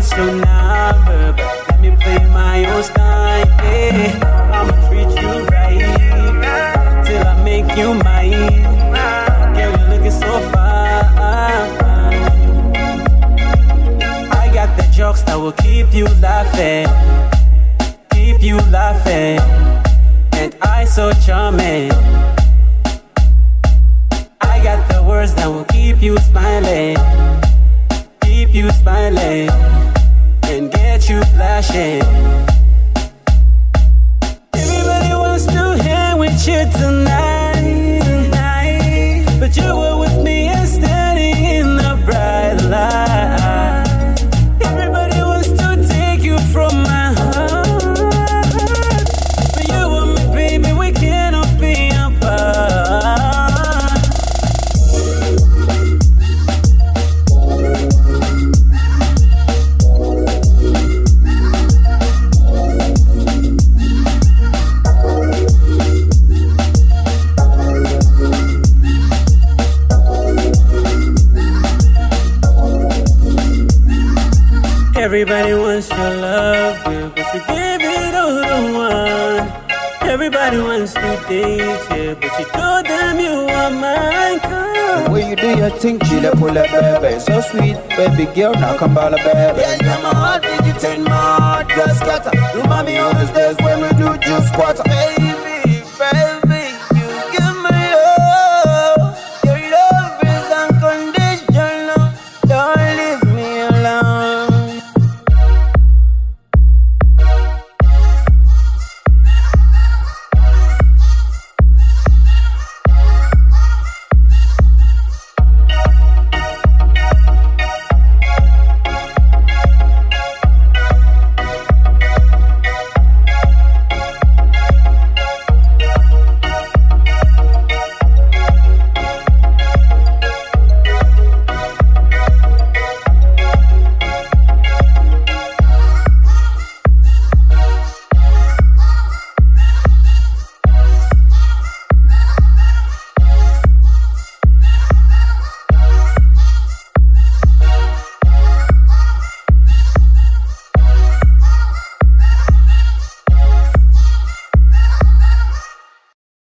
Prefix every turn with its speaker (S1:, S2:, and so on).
S1: wants your number, but let me play my own style. Yeah. I'ma treat you right till I make you mine. Girl, you're looking so fine. I got the jokes that will keep you laughing, and I so charming. I got the words that will keep you smiling, and get you flashing. Everybody wants to hang with you tonight, but you were with me and standing in the bright light. Everybody wants to take you from my heart, but you and me, baby, we cannot be apart. Everybody wants to love you, but you give it all to one. Everybody wants to date you, but you told them you are mine.
S2: The way you do your thing, chill up, pull up, baby. So sweet, baby girl, now come ball, baby.
S3: Yeah, now my heart beat you 10 more, just scatter. Remind me of those days when we do juice quarter. Hey,